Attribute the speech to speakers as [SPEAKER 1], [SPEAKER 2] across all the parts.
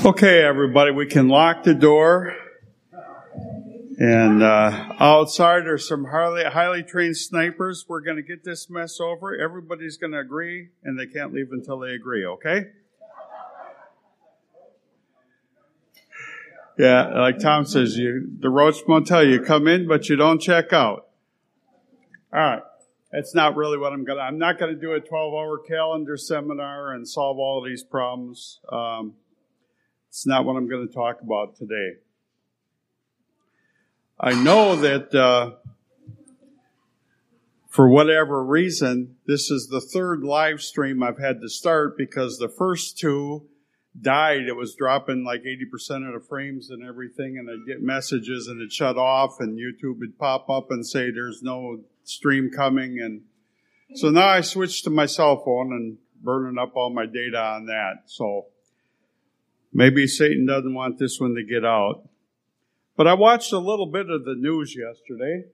[SPEAKER 1] Okay, everybody, we can lock the door. And outside are some highly trained snipers. We're going to get this mess over. Everybody's going to agree, and they can't leave until they agree, okay? Yeah, like Tom says, the Roach Motel, you come in, but you don't check out. All right. That's not really what I'm not going to do a 12-hour calendar seminar and solve all of these problems. It's not what I'm going to talk about today. I know that for whatever reason, this is the third live stream I've had to start because the first two died. It was dropping like 80% of the frames and everything, and I'd get messages and it'd shut off, and YouTube would pop up and say there's no stream coming. And so now I switched to my cell phone and burning up all my data on that. So maybe Satan doesn't want this one to get out. But I watched a little bit of the news yesterday.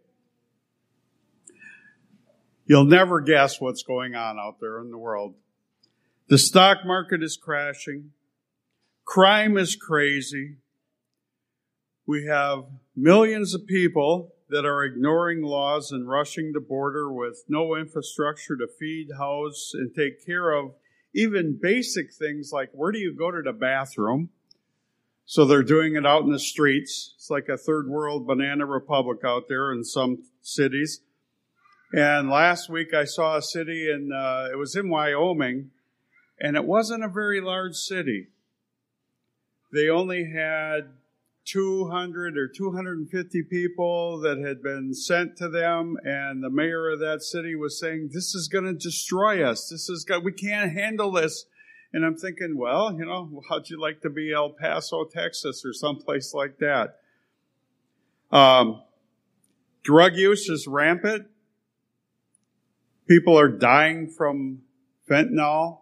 [SPEAKER 1] You'll never guess what's going on out there in the world. The stock market is crashing. Crime is crazy. We have millions of people that are ignoring laws and rushing the border with no infrastructure to feed, house, and take care of even basic things like where do you go to the bathroom? So they're doing it out in the streets. It's like a third world banana republic out there in some cities. And last week I saw a city it was in Wyoming, and it wasn't a very large city. They only had 200 or 250 people that had been sent to them, and the mayor of that city was saying, this is going to destroy us. We can't handle this. And I'm thinking, well, how'd you like to be El Paso, Texas, or someplace like that? Drug use is rampant. People are dying from fentanyl.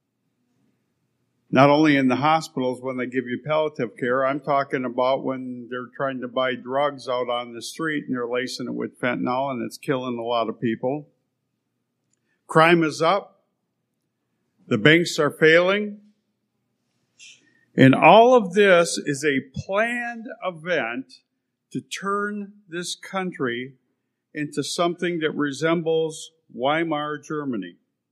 [SPEAKER 1] Not only in the hospitals when they give you palliative care, I'm talking about when they're trying to buy drugs out on the street and they're lacing it with fentanyl, and it's killing a lot of people. Crime is up. The banks are failing. And all of this is a planned event to turn this country into something that resembles Weimar Germany.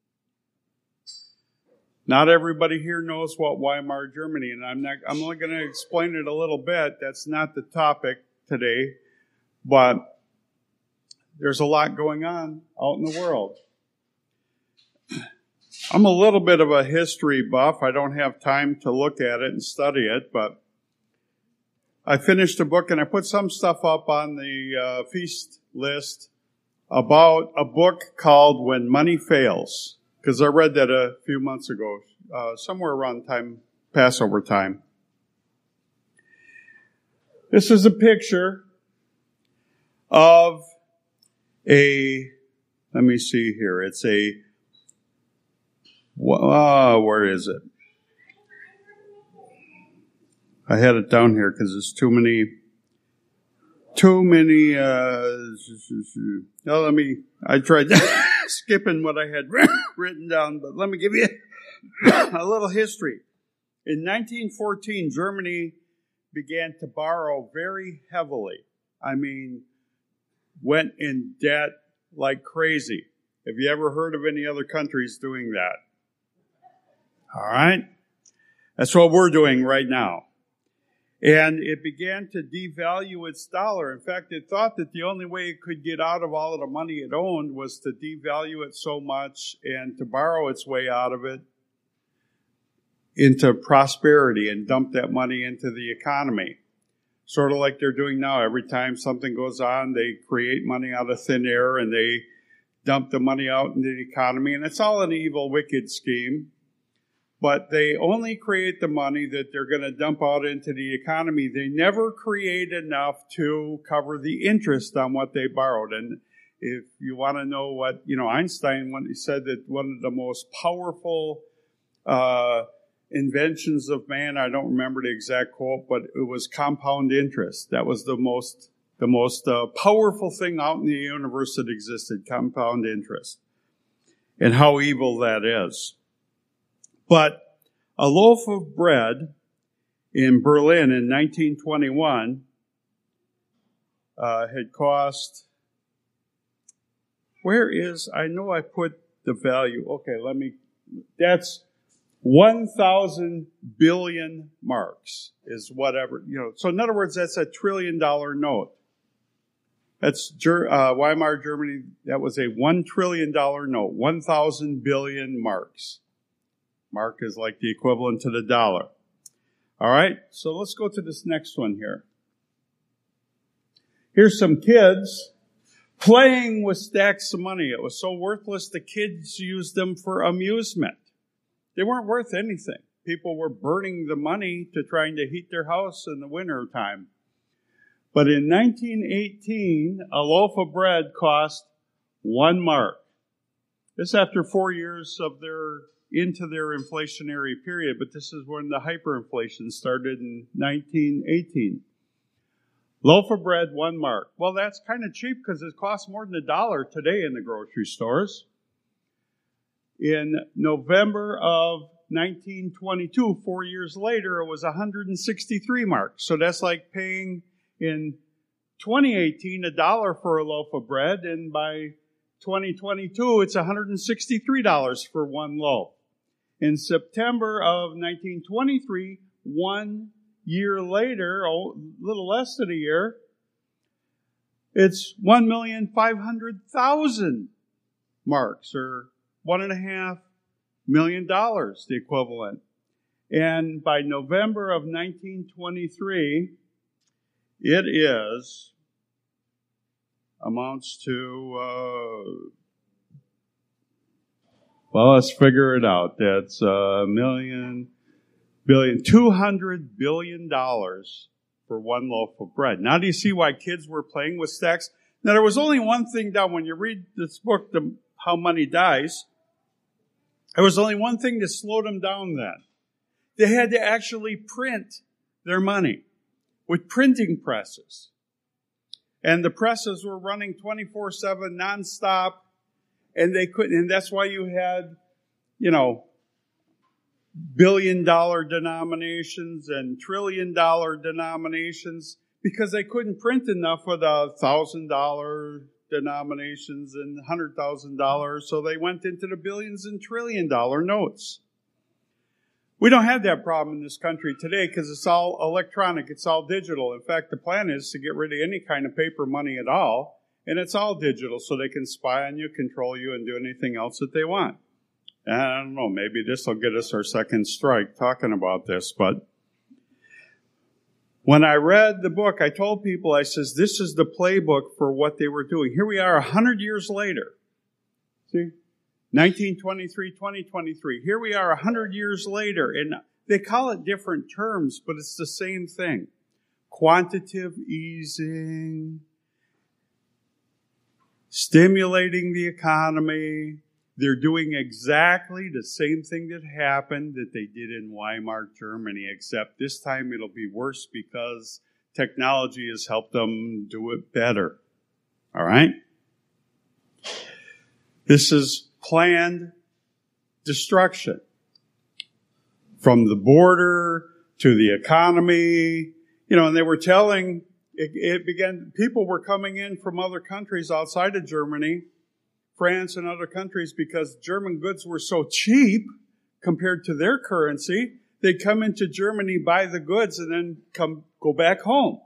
[SPEAKER 1] Not everybody here knows what Weimar Germany, and I'm only going to explain it a little bit. That's not the topic today, but there's a lot going on out in the world. I'm a little bit of a history buff. I don't have time to look at it and study it, but I finished a book, and I put some stuff up on the feast list about a book called When Money Fails, because I read that a few months ago, somewhere around Passover time. This is a picture of let me see here. It's where is it? I had it down here because there's too many, I tried skipping what I had written down, but let me give you a little history. In 1914, Germany began to borrow very heavily. I mean, went in debt like crazy. Have you ever heard of any other countries doing that? All right? That's what we're doing right now. And it began to devalue its dollar. In fact, it thought that the only way it could get out of all of the money it owned was to devalue it so much and to borrow its way out of it into prosperity and dump that money into the economy. Sort of like they're doing now. Every time something goes on, they create money out of thin air and they dump the money out into the economy. And it's all an evil, wicked scheme. But they only create the money that they're going to dump out into the economy. They never create enough to cover the interest on what they borrowed. And if you want to know what, Einstein, when he said that one of the most powerful inventions of man, I don't remember the exact quote, but it was compound interest. That was the most powerful thing out in the universe that existed, compound interest. And how evil that is. But a loaf of bread in Berlin in 1921 had cost, I know I put the value, okay, that's 1,000 billion marks is whatever, so in other words, that's $1 trillion note. That's Weimar Germany, that was a $1 trillion note, 1,000 billion marks. Mark is like the equivalent to the dollar. All right, so let's go to this next one here. Here's some kids playing with stacks of money. It was so worthless, the kids used them for amusement. They weren't worth anything. People were burning the money to trying to heat their house in the winter time. But in 1918, a loaf of bread cost 1 mark. This after 4 years of into their inflationary period, but this is when the hyperinflation started in 1918. Loaf of bread, 1 mark. Well, that's kind of cheap because it costs more than $1 today in the grocery stores. In November of 1922, 4 years later, it was 163 marks. So that's like paying in 2018 $1 for a loaf of bread, and by 2022, it's $163 for 1 loaf. In September of 1923, 1 year later, a little less than a year, it's 1,500,000 marks, or $1.5 million, the equivalent. And by November of 1923, it amounts to, let's figure it out. That's $200 billion for 1 loaf of bread. Now do you see why kids were playing with stacks? Now there was only one thing done. When you read this book, How Money Dies, there was only one thing that slowed them down then. They had to actually print their money with printing presses. And the presses were running 24/7 nonstop, and they couldn't, and that's why you had, billion-dollar denominations and trillion-dollar denominations, because they couldn't print enough of the $1,000 denominations and $100,000, so they went into the billions and trillion-dollar notes. We don't have that problem in this country today because it's all electronic, it's all digital. In fact, the plan is to get rid of any kind of paper money at all, and it's all digital, so they can spy on you, control you, and do anything else that they want. And I don't know, maybe this will get us our second strike talking about this, but when I read the book, I told people, I says, this is the playbook for what they were doing. Here we are 100 years later. See? 1923, 2023. Here we are 100 years later, and they call it different terms, but it's the same thing. Quantitative easing, stimulating the economy. They're doing exactly the same thing that happened that they did in Weimar Germany, except this time it'll be worse because technology has helped them do it better. All right? This is planned destruction. From the border to the economy, and they were telling, people were coming in from other countries outside of Germany, France and other countries, because German goods were so cheap compared to their currency, they'd come into Germany, buy the goods, and then go back home.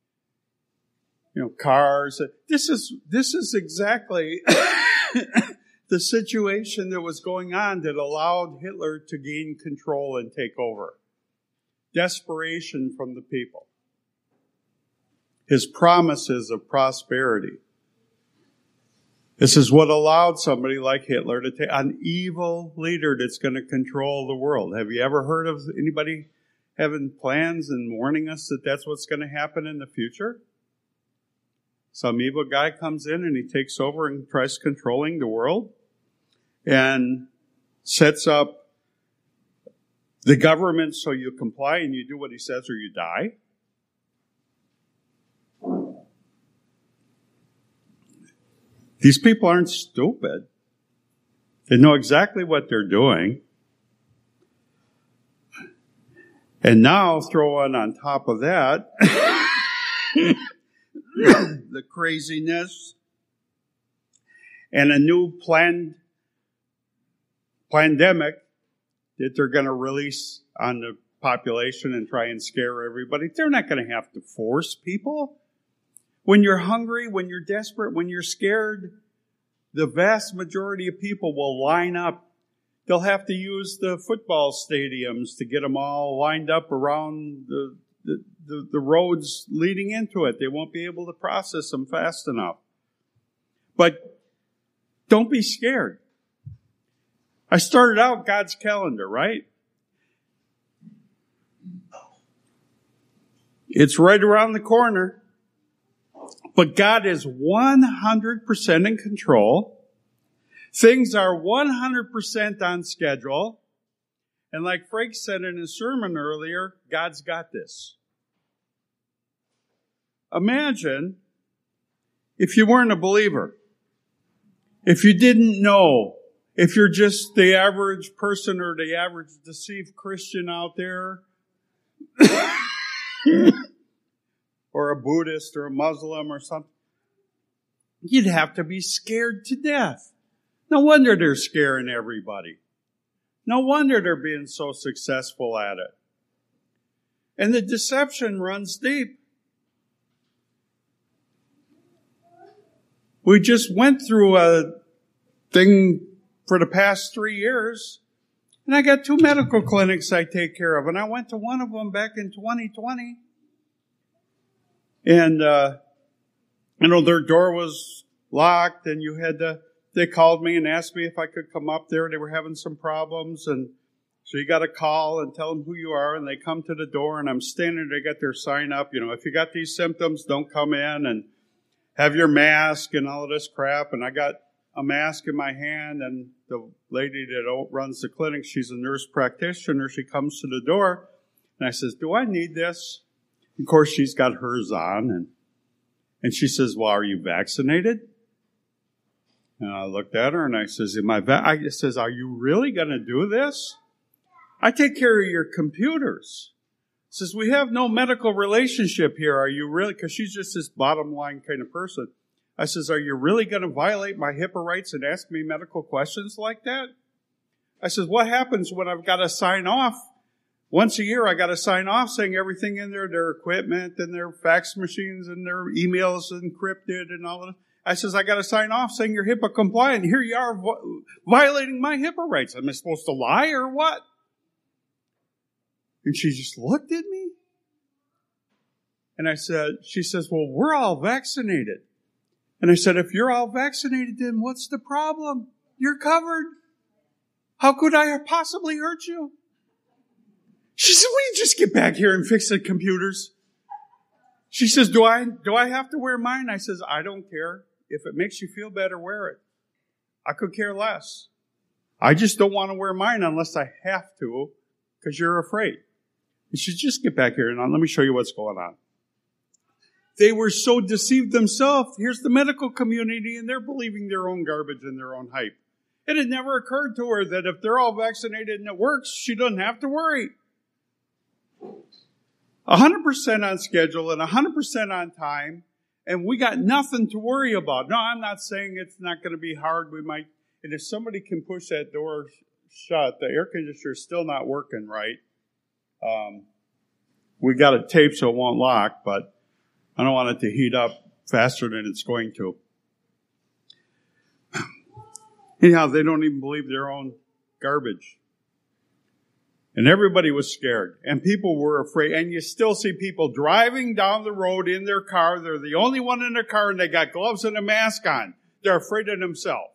[SPEAKER 1] Cars. This is exactly the situation that was going on that allowed Hitler to gain control and take over. Desperation from the people. His promises of prosperity. This is what allowed somebody like Hitler to take an evil leader that's going to control the world. Have you ever heard of anybody having plans and warning us that that's what's going to happen in the future? Some evil guy comes in and he takes over and tries controlling the world and sets up the government so you comply and you do what he says or you die. These people aren't stupid. They know exactly what they're doing. And now throw on top of that the craziness and a new pandemic that they're going to release on the population and try and scare everybody. They're not going to have to force people. When you're hungry, when you're desperate, when you're scared, the vast majority of people will line up. They'll have to use the football stadiums to get them all lined up around the roads leading into it. They won't be able to process them fast enough. But don't be scared. I started out God's calendar, right? It's right around the corner. But God is 100% in control. Things are 100% on schedule. And like Frank said in his sermon earlier, God's got this. Imagine if you weren't a believer. If you didn't know. If you're just the average person or the average deceived Christian out there. Or a Buddhist or a Muslim or something. You'd have to be scared to death. No wonder they're scaring everybody. No wonder they're being so successful at it. And the deception runs deep. We just went through a thing for the past 3 years, and I got 2 medical clinics I take care of, and I went to one of them back in 2020. And, their door was locked and they called me and asked me if I could come up there. They were having some problems. And so you got to call and tell them who you are. And they come to the door and I'm standing there, they got their sign up. If you got these symptoms, don't come in, and have your mask and all of this crap. And I got a mask in my hand, and the lady that runs the clinic, she's a nurse practitioner. She comes to the door and I says, do I need this? Of course, she's got hers on, and she says, well, are you vaccinated? And I looked at her and I says, I says, are you really going to do this? I take care of your computers. Says, we have no medical relationship here. Are you really? Because she's just this bottom line kind of person. I says, are you really going to violate my HIPAA rights and ask me medical questions like that? I says, what happens when I've got to sign off? Once a year, I got to sign off saying everything in there, their equipment and their fax machines and their emails encrypted and all of that. I says, I got to sign off saying you're HIPAA compliant. Here you are violating my HIPAA rights. Am I supposed to lie or what? And she just looked at me. And she says, well, we're all vaccinated. And I said, if you're all vaccinated, then what's the problem? You're covered. How could I possibly hurt you? She said, will you just get back here and fix the computers? She says, do I have to wear mine? I says, I don't care. If it makes you feel better, wear it. I could care less. I just don't want to wear mine unless I have to, because you're afraid. And she said, just get back here and let me show you what's going on. They were so deceived themselves. Here's the medical community, and they're believing their own garbage and their own hype. It had never occurred to her that if they're all vaccinated and it works, she doesn't have to worry. 100% on schedule and 100% on time, and we got nothing to worry about. No, I'm not saying it's not going to be hard. And if somebody can push that door shut, the air conditioner's still not working right. We got it taped so it won't lock, but I don't want it to heat up faster than it's going to. Anyhow, they don't even believe their own garbage. And everybody was scared. And people were afraid. And you still see people driving down the road in their car. They're the only one in their car, and they got gloves and a mask on. They're afraid of themselves.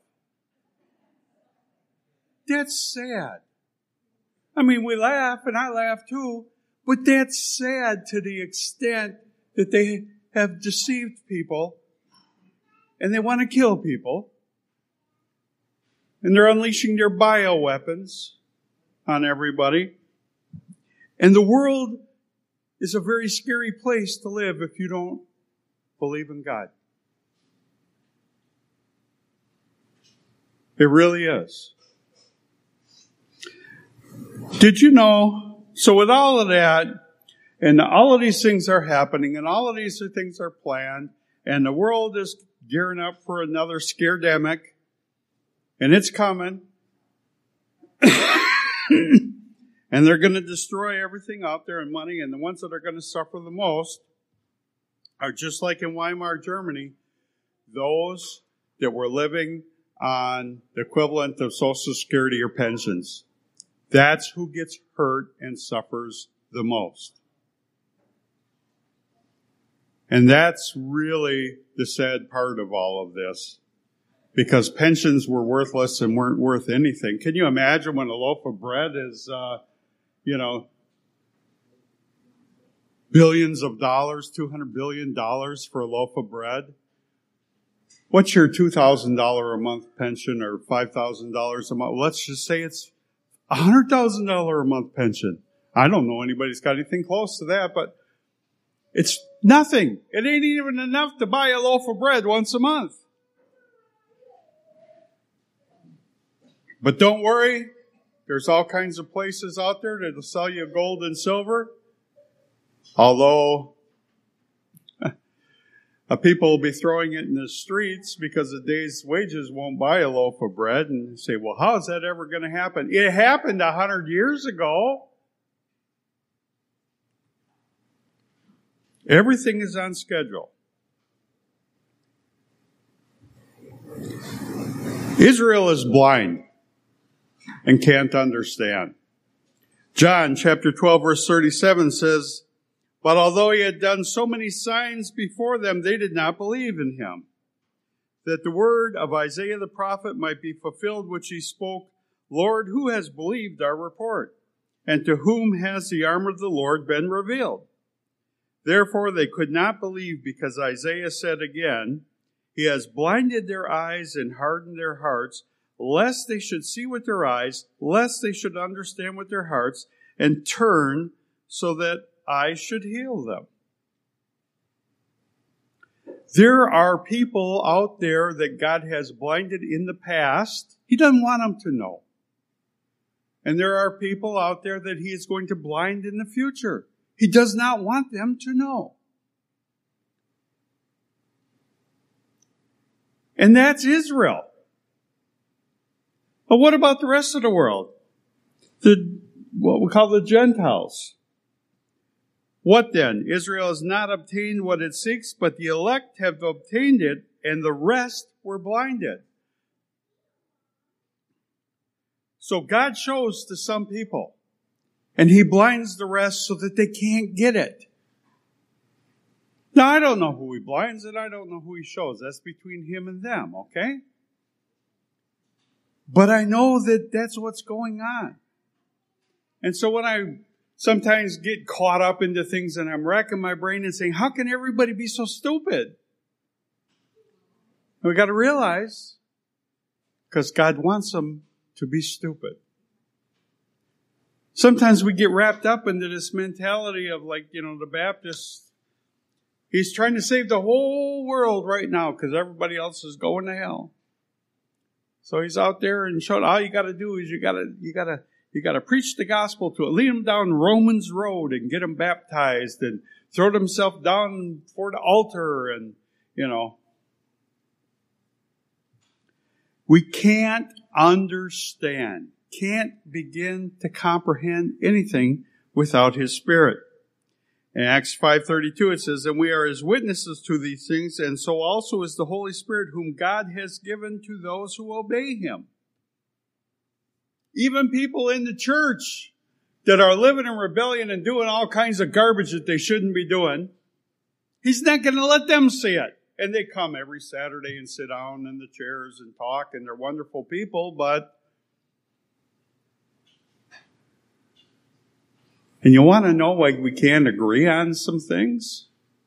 [SPEAKER 1] That's sad. I mean, we laugh, and I laugh too. But that's sad to the extent that they have deceived people. And they want to kill people. And they're unleashing their bioweapons on everybody. And the world is a very scary place to live if you don't believe in God. It really is. Did you know So with all of that, and all of these things are happening, and all of these things are planned, and the world is gearing up for another scaredemic, and it's coming. And they're going to destroy everything out there in money, and the ones that are going to suffer the most are just like in Weimar, Germany, those that were living on the equivalent of Social Security or pensions. That's who gets hurt and suffers the most. And that's really the sad part of all of this, because pensions were worthless and weren't worth anything. Can you imagine when a loaf of bread is, billions of dollars, $200 billion for a loaf of bread? What's your $2,000 a month pension or $5,000 a month? Let's just say it's $100,000 a month pension. I don't know anybody's got anything close to that, but it's nothing. It ain't even enough to buy a loaf of bread once a month. But don't worry, there's all kinds of places out there that'll sell you gold and silver. Although people will be throwing it in the streets because a day's wages won't buy a loaf of bread, and say, well, how is that ever going to happen? It happened 100 years ago. Everything is on schedule. Israel is blind and can't understand. John chapter 12 verse 37 says, but although he had done so many signs before them, they did not believe in him, that the word of Isaiah the prophet might be fulfilled, which he spoke, Lord, who has believed our report? And to whom has the arm of the Lord been revealed? Therefore they could not believe, because Isaiah said again, he has blinded their eyes and hardened their hearts, lest they should see with their eyes, lest they should understand with their hearts, and turn so that I should heal them. There are people out there that God has blinded in the past. He doesn't want them to know. And there are people out there that he is going to blind in the future. He does not want them to know. And that's Israel. But what about the rest of the world? What we call the Gentiles. What then? Israel has not obtained what it seeks, but the elect have obtained it, and the rest were blinded. So God shows to some people, and he blinds the rest so that they can't get it. Now, I don't know who he blinds, and I don't know who he shows. That's between him and them, okay? But I know that that's what's going on. And so when I sometimes get caught up into things and I'm racking my brain and saying, how can everybody be so stupid? And we got to realize, because God wants them to be stupid. Sometimes we get wrapped up into this mentality of the Baptists. He's trying to save the whole world right now because everybody else is going to hell. So he's out there and showing all you got to do is you got to preach the gospel to it. Lead them down Romans Road and get them baptized and throw themselves down for the altar and, We can't understand, can't begin to comprehend anything without his Spirit. In Acts 5:32 it says, and we are his witnesses to these things, and so also is the Holy Spirit, whom God has given to those who obey him. Even people in the church that are living in rebellion and doing all kinds of garbage that they shouldn't be doing, he's not going to let them see it. And they come every Saturday and sit down in the chairs and talk, and they're wonderful people, and you want to know why we can't agree on some things?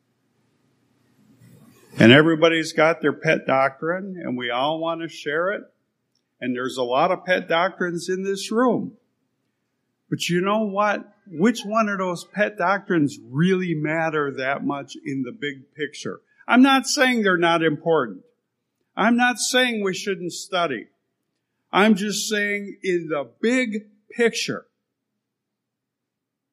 [SPEAKER 1] And everybody's got their pet doctrine, and we all want to share it. And there's a lot of pet doctrines in this room. But you know what? Which one of those pet doctrines really matter that much in the big picture? I'm not saying they're not important. I'm not saying we shouldn't study. I'm just saying in the big picture,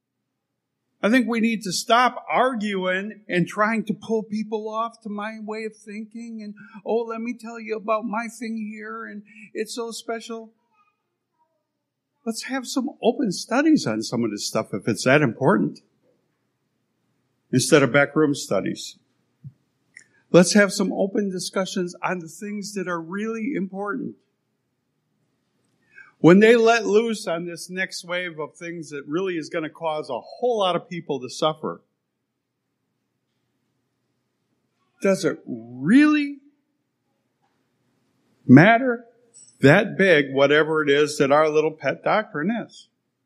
[SPEAKER 1] I think we need to stop arguing and trying to pull people off to my way of thinking. And, oh, let me tell you about my thing here. And it's so special. Let's have some open studies on some of this stuff if it's that important. Instead of backroom studies. Let's have some open discussions on the things that are really important. When they let loose on this next wave of things that really is going to cause a whole lot of people to suffer, does it really matter that big, whatever it is that our little pet doctrine is?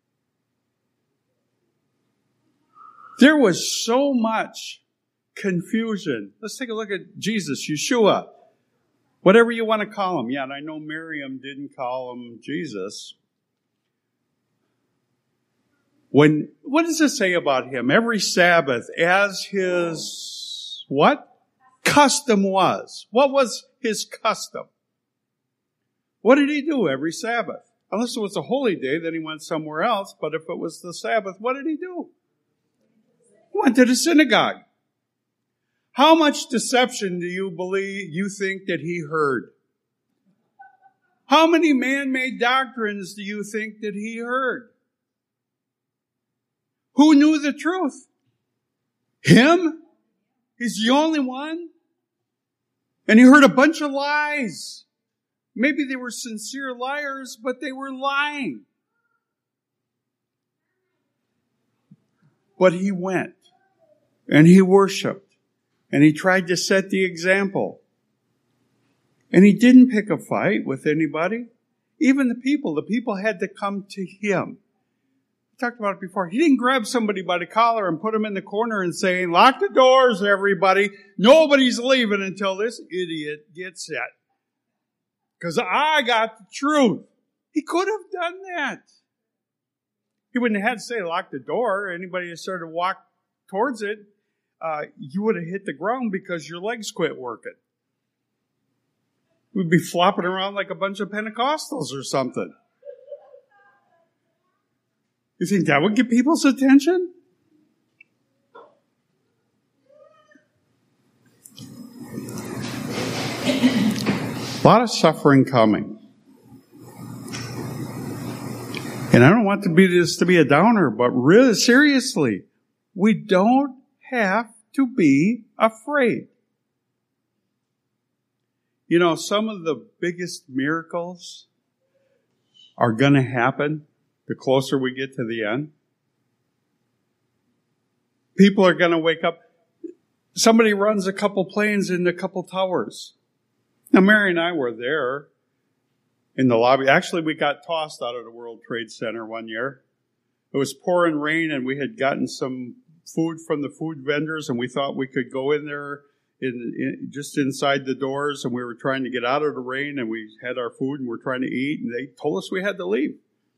[SPEAKER 1] There was so much confusion. Let's take a look at Jesus, Yeshua. Whatever you want to call him. Yeah, and I know Miriam didn't call him Jesus. What does it say about him? Every Sabbath, as his, what? Custom was. What was his custom? What did he do every Sabbath? Unless it was a holy day, then he went somewhere else. But if it was the Sabbath, what did he do? He went to the synagogue. How much deception do you think that he heard? How many man-made doctrines do you think that he heard? Who knew the truth? Him? He's the only one? And he heard a bunch of lies. Maybe they were sincere liars, but they were lying. But he went and he worshiped. And he tried to set the example. And he didn't pick a fight with anybody. Even the people had to come to him. We talked about it before. He didn't grab somebody by the collar and put them in the corner and say, lock the doors, everybody. Nobody's leaving until this idiot gets it. Because I got the truth. He could have done that. He wouldn't have had to say, lock the door. Anybody that started to walk towards it, you would have hit the ground because your legs quit working. We'd be flopping around like a bunch of Pentecostals or something. You think that would get people's attention? A lot of suffering coming. And I don't want this to be a downer, but really seriously, we don't have to be afraid. You know, some of the biggest miracles are going to happen the closer we get to the end. People are going to wake up. Somebody runs a couple planes into a couple towers. Now, Mary and I were there in the lobby. Actually, we got tossed out of the World Trade Center one year. It was pouring rain, and we had gotten some food from the food vendors, and we thought we could go in there just inside the doors, and we were trying to get out of the rain, and we had our food, and we're trying to eat, and they told us we had to leave.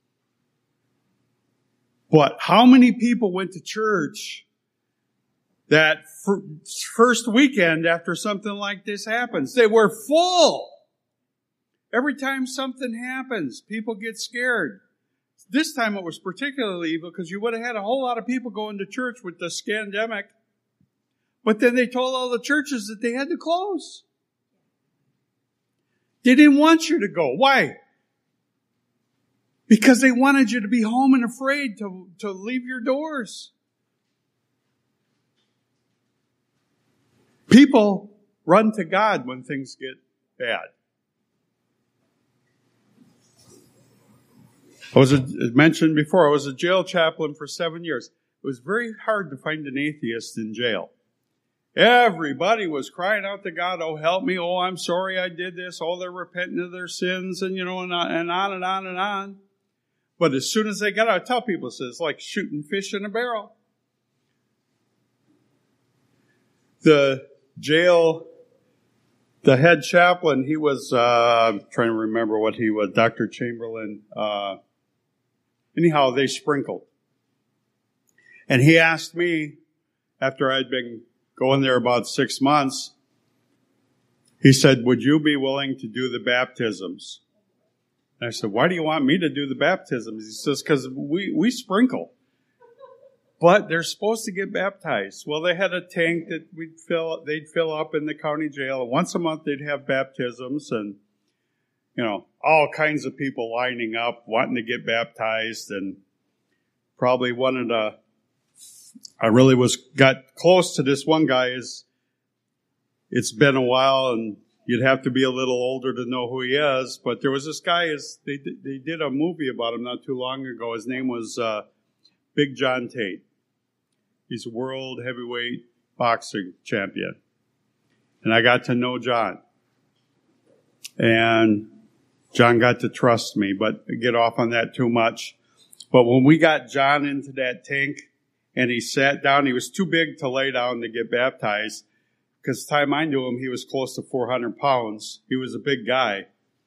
[SPEAKER 1] But how many people went to church that first weekend after something like this happens? They were full. Every time something happens, people get scared. This time it was particularly evil because you would have had a whole lot of people going to church with the scandemic. But then they told all the churches that they had to close. They didn't want you to go. Why? Because they wanted you to be home and afraid to leave your doors. People run to God when things get bad. As mentioned before, I was a jail chaplain for 7 years. It was very hard to find an atheist in jail. Everybody was crying out to God, oh, help me, oh, I'm sorry I did this, oh, they're repenting of their sins, and and on and on and on. But as soon as they got out, I tell people, it's like shooting fish in a barrel. The head chaplain, he was, I'm trying to remember what he was, Dr. Chamberlain. Anyhow, they sprinkled. And he asked me, after I'd been going there about 6 months, he said, would you be willing to do the baptisms? And I said, why do you want me to do the baptisms? He says, because we sprinkle. But they're supposed to get baptized. Well, they had a tank that they'd fill up in the county jail. Once a month they'd have baptisms, and all kinds of people lining up wanting to get baptized. And probably I really got close to this one guy. It's been a while, and you'd have to be a little older to know who he is. But there was this guy. They did a movie about him not too long ago. His name was Big John Tate. He's a world heavyweight boxing champion. And I got to know John. And John got to trust me, but I get off on that too much. But when we got John into that tank and he sat down, he was too big to lay down to get baptized. Because the time I knew him, he was close to 400 pounds. He was a big guy.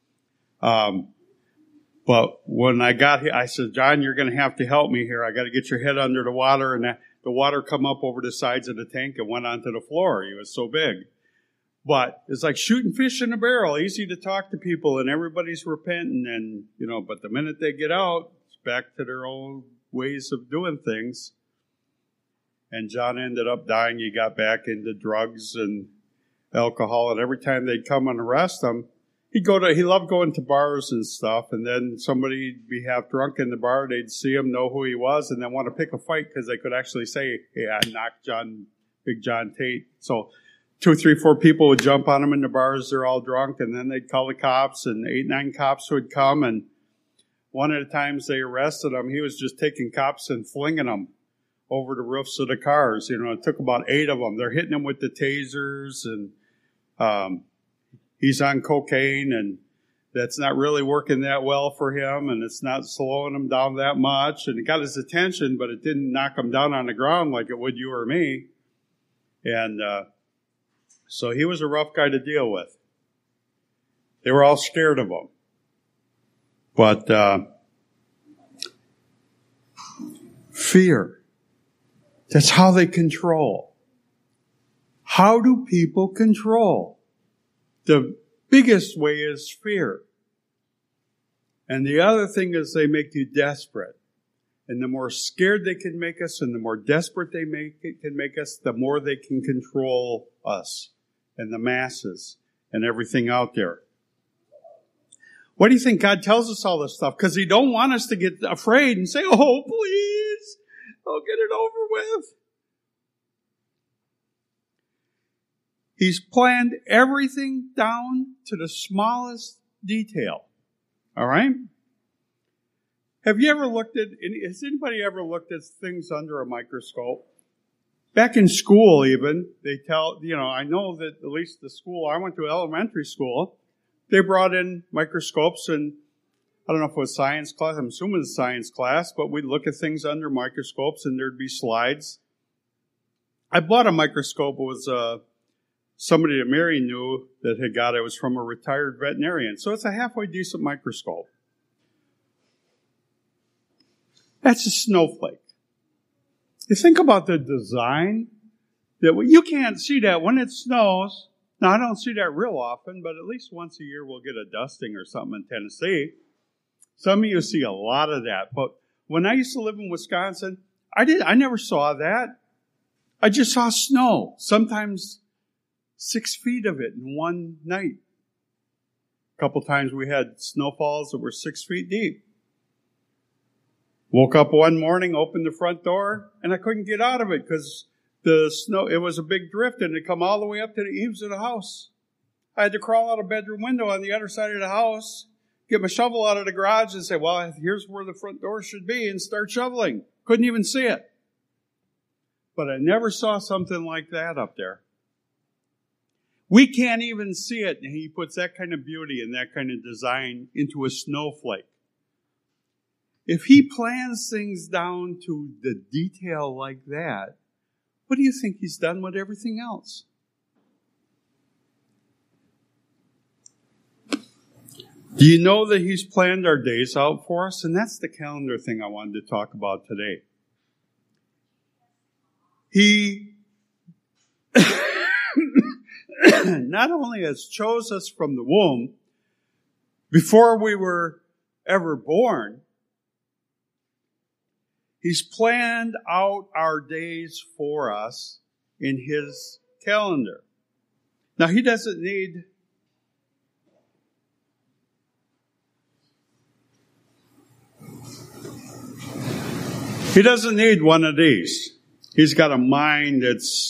[SPEAKER 1] But when I got here, I said, John, you're going to have to help me here. I got to get your head under the water. And the water come up over the sides of the tank and went onto the floor. He was so big. But it's like shooting fish in a barrel. Easy to talk to people and everybody's repenting. And, but the minute they get out, it's back to their old ways of doing things. And John ended up dying. He got back into drugs and alcohol. And every time they'd come and arrest him, he loved going to bars and stuff, and then somebody'd be half drunk in the bar. They'd see him, know who he was, and then want to pick a fight because they could actually say, hey, I knocked Big John Tate. So 2, 3, 4 people would jump on him in the bars. They're all drunk, and then they'd call the cops, and 8, 9 cops would come. And one of the times they arrested him, he was just taking cops and flinging them over the roofs of the cars. It took about 8 of them. They're hitting him with the tasers, and he's on cocaine, and that's not really working that well for him, and it's not slowing him down that much. And it got his attention, but it didn't knock him down on the ground like it would you or me. And so he was a rough guy to deal with. They were all scared of him. But fear, that's how they control. How do people control? The biggest way is fear. And the other thing is they make you desperate. And the more scared they can make us and the more desperate they can make us, the more they can control us and the masses and everything out there. Why do you think God tells us all this stuff? Because He don't want us to get afraid and say, oh, please, I'll get it over with. He's planned everything down to the smallest detail. All right? Has anybody ever looked at things under a microscope? Back in school even, they I know that at least the school I went to, elementary school, they brought in microscopes, and I don't know if it was science class, I'm assuming it's science class, but we'd look at things under microscopes and there'd be slides. I bought a microscope. It was somebody that Mary knew that had got it. It was from a retired veterinarian. So it's a halfway decent microscope. That's a snowflake. You think about the design. You can't see that when it snows. Now, I don't see that real often, but at least once a year we'll get a dusting or something in Tennessee. Some of you see a lot of that. But when I used to live in Wisconsin, I never saw that. I just saw snow. Sometimes 6 feet of it in one night. A couple times we had snowfalls that were 6 feet deep. Woke up one morning, opened the front door, and I couldn't get out of it because the snow, it was a big drift, and it come all the way up to the eaves of the house. I had to crawl out a bedroom window on the other side of the house, get my shovel out of the garage and say, well, here's where the front door should be, and start shoveling. Couldn't even see it. But I never saw something like that up there. We can't even see it, and He puts that kind of beauty and that kind of design into a snowflake. If He plans things down to the detail like that, what do you think He's done with everything else? Do you know that He's planned our days out for us? And that's the calendar thing I wanted to talk about today. He not only has chose us from the womb, before we were ever born, He's planned out our days for us in His calendar. Now, He doesn't need one of these. He's got a mind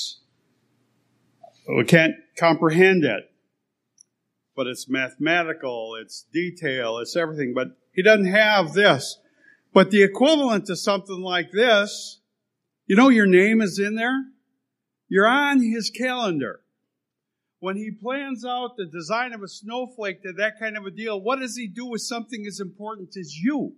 [SPEAKER 1] we can't comprehend it. But it's mathematical, it's detail, it's everything. But He doesn't have this. But the equivalent to something like this, your name is in there. You're on His calendar. When He plans out the design of a snowflake, that kind of a deal, what does He do with something as important as you?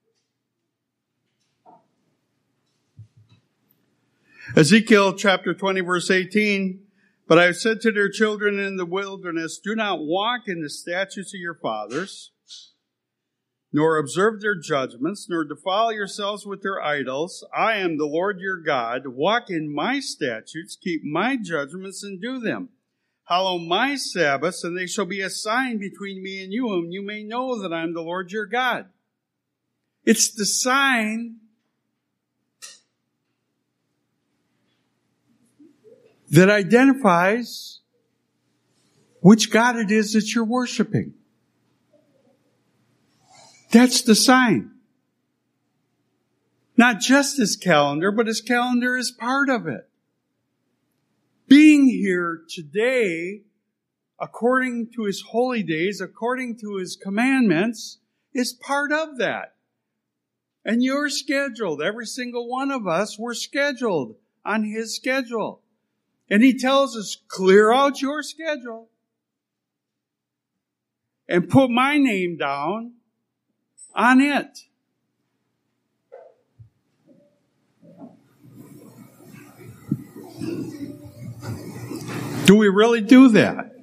[SPEAKER 1] Ezekiel chapter 20, verse 18, "But I have said to their children in the wilderness, do not walk in the statutes of your fathers, nor observe their judgments, nor defile yourselves with their idols. I am the Lord your God. Walk in my statutes, keep my judgments, and do them. Hallow my Sabbaths, and they shall be a sign between me and you, and you may know that I am the Lord your God." It's the sign that identifies which God it is that you're worshiping. That's the sign. Not just His calendar, but His calendar is part of it. Being here today, according to His holy days, according to His commandments, is part of that. And you're scheduled. Every single one of us, we're scheduled on His schedule. And He tells us, clear out your schedule and put my name down on it. Do we really do that?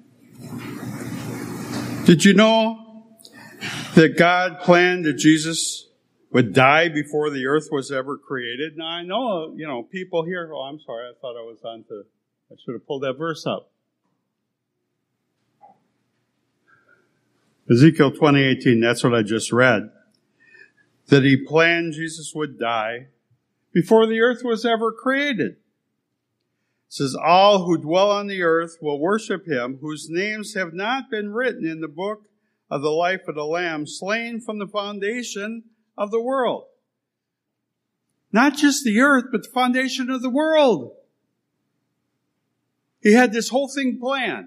[SPEAKER 1] Did you know that God planned that Jesus would die before the earth was ever created? Now I know, people here, I'm sorry, I thought I should have pulled that verse up. Ezekiel 20:18, that's what I just read. That He planned Jesus would die before the earth was ever created. It says, all who dwell on the earth will worship Him, whose names have not been written in the book of the life of the Lamb, slain from the foundation of the world. Not just the earth, but the foundation of the world. He had this whole thing planned.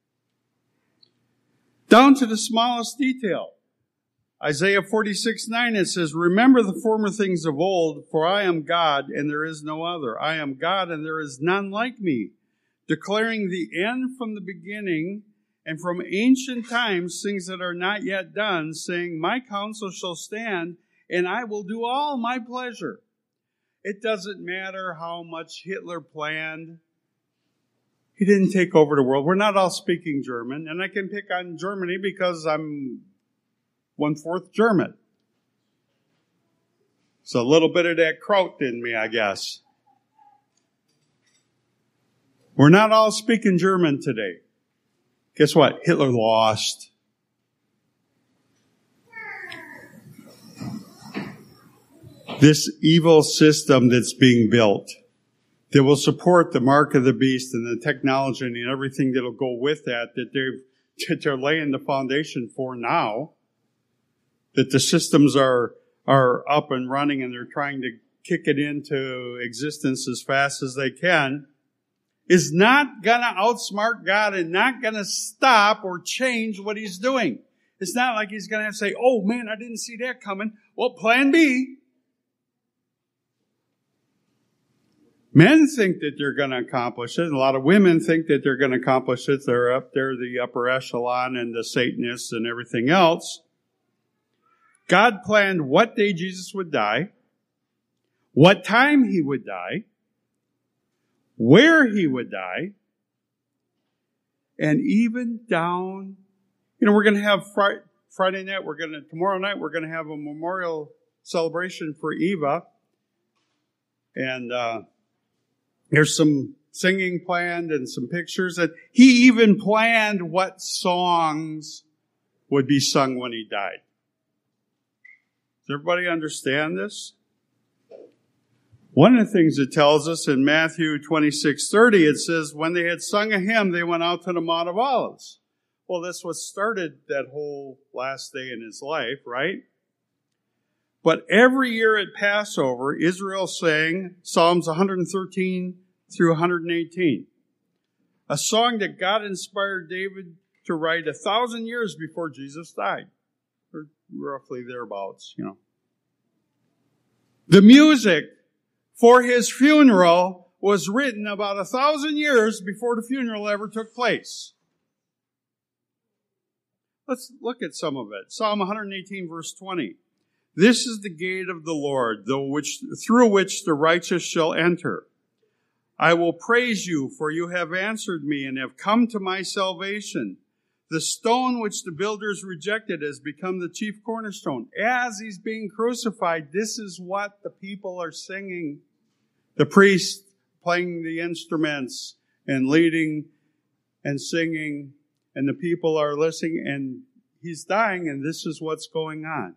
[SPEAKER 1] Down to the smallest detail. Isaiah 46:9, it says, remember the former things of old, for I am God and there is no other. I am God and there is none like me, declaring the end from the beginning and from ancient times things that are not yet done, saying, my counsel shall stand and I will do all my pleasure. It doesn't matter how much Hitler planned. He didn't take over the world. We're not all speaking German, and I can pick on Germany because I'm 1/4 German. So a little bit of that Kraut in me, I guess. We're not all speaking German today. Guess what? Hitler lost. This evil system that's being built, that will support the mark of the beast and the technology and everything that will go with that they're laying the foundation for now, that the systems are up and running and they're trying to kick it into existence as fast as they can, is not going to outsmart God and not going to stop or change what He's doing. It's not like He's going to have to say, oh man, I didn't see that coming. Well, plan B. Men think that they're going to accomplish it. A lot of women think that they're going to accomplish it. They're up there, the upper echelon and the Satanists and everything else. God planned what day Jesus would die, what time He would die, where He would die, and even down, we're going to have Friday night, tomorrow night, we're going to have a memorial celebration for Eva. And, there's some singing planned and some pictures. And He even planned what songs would be sung when He died. Does everybody understand this? One of the things it tells us in Matthew 26:30, it says, when they had sung a hymn, they went out to the Mount of Olives. Well, that's what started that whole last day in his life, right? But every year at Passover, Israel sang Psalms 113 through 118, a song that God inspired David to write 1,000 years before Jesus died, or roughly thereabouts, The music for his funeral was written about 1,000 years before the funeral ever took place. Let's look at some of it. Psalm 118, verse 20. This is the gate of the Lord, through which the righteous shall enter. I will praise you, for you have answered me and have come to my salvation. The stone which the builders rejected has become the chief cornerstone. As he's being crucified, this is what the people are singing. The priest playing the instruments and leading and singing, and the people are listening, and he's dying, and this is what's going on.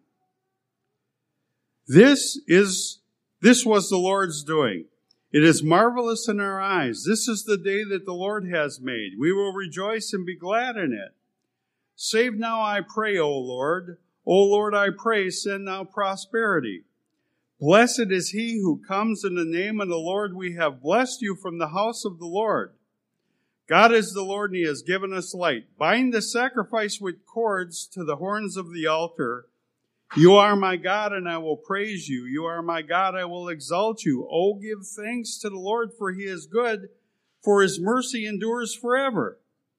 [SPEAKER 1] This was the Lord's doing. It is marvelous in our eyes. This is the day that the Lord has made. We will rejoice and be glad in it. Save now, I pray, O Lord. O Lord, I pray, send now prosperity. Blessed is he who comes in the name of the Lord. We have blessed you from the house of the Lord. God is the Lord, and he has given us light. Bind the sacrifice with cords to the horns of the altar. You are my God, and I will praise you. You are my God, I will exalt you. Oh, give thanks to the Lord, for he is good, for his mercy endures forever.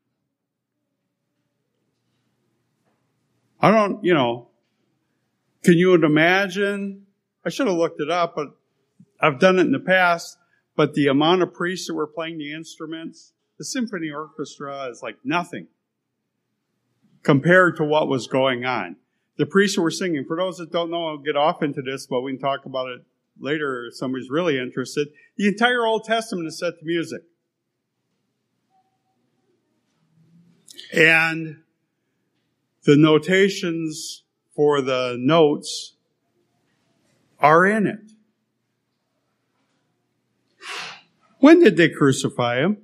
[SPEAKER 1] Can you imagine? I should have looked it up, but I've done it in the past. But the amount of priests that were playing the instruments, the symphony orchestra is like nothing compared to what was going on. The priests who were singing, for those that don't know, I'll get off into this, but we can talk about it later if somebody's really interested. The entire Old Testament is set to music. And the notations for the notes are in it. When did they crucify him?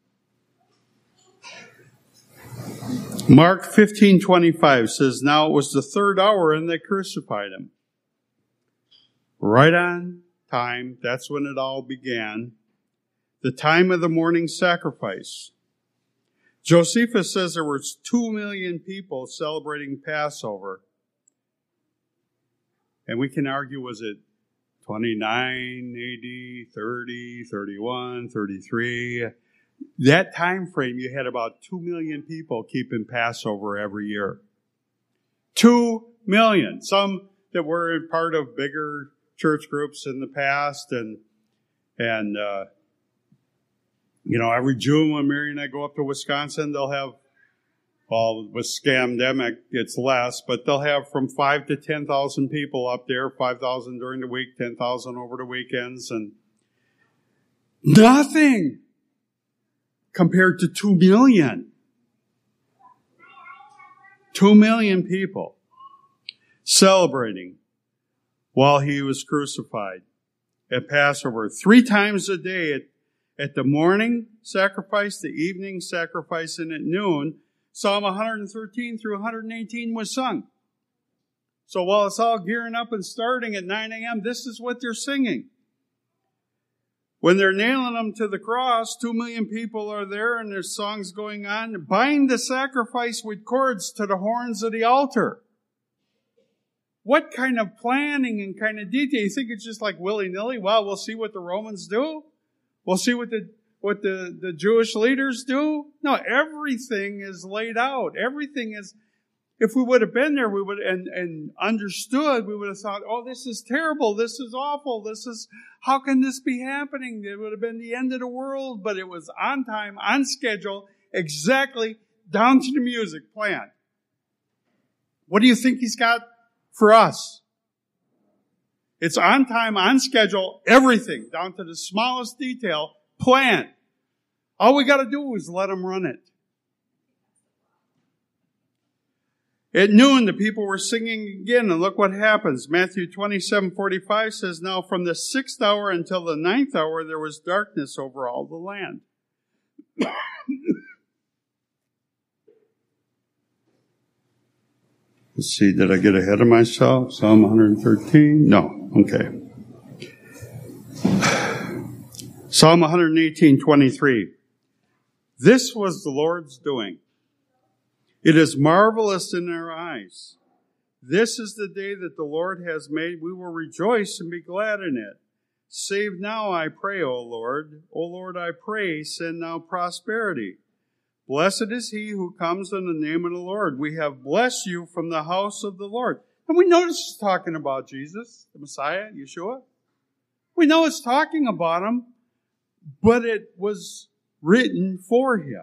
[SPEAKER 1] Mark 15:25 says, now it was the third hour and they crucified him. Right on time. That's when it all began. The time of the morning sacrifice. Josephus says there were 2 million people celebrating Passover. And we can argue, was it 29 AD, 30, 31, 33? That time frame, you had about 2 million people keeping Passover every year. 2 million. Some that were part of bigger church groups in the past. And every June when Mary and I go up to Wisconsin, they'll have, with scamdemic, it's less, but they'll have from 5,000 to 10,000 people up there, 5,000 during the week, 10,000 over the weekends, and nothing compared to 2 million. 2 million people celebrating while he was crucified at Passover. 3 times a day at the morning sacrifice, the evening sacrifice, and at noon, Psalm 113 through 118 was sung. So while it's all gearing up and starting at 9 a.m., this is what they're singing. When they're nailing them to the cross, 2 million people are there and there's songs going on. Bind the sacrifice with cords to the horns of the altar. What kind of planning and kind of detail? You think it's just like willy-nilly? Well, we'll see what the Romans do. We'll see what the Jewish leaders do. No, everything is laid out. Everything is, if we would have been there, we would and understood, we would have thought, oh, this is terrible. This is awful. How can this be happening? It would have been the end of the world, but it was on time, on schedule, exactly down to the music planned. What do you think he's got for us? It's on time, on schedule, everything, down to the smallest detail, planned. All we got to do is let him run it. At noon, the people were singing again, and look what happens. Matthew 27:45 says, now from the 6th hour until the 9th hour, there was darkness over all the land. Let's see, did I get ahead of myself? Psalm 113? No, okay. Psalm 118:23. This was the Lord's doing. It is marvelous in our eyes. This is the day that the Lord has made. We will rejoice and be glad in it. Save now, I pray, O Lord. O Lord, I pray, send now prosperity. Blessed is he who comes in the name of the Lord. We have blessed you from the house of the Lord. And we know this is talking about Jesus, the Messiah, Yeshua. We know it's talking about him, but it was written for him.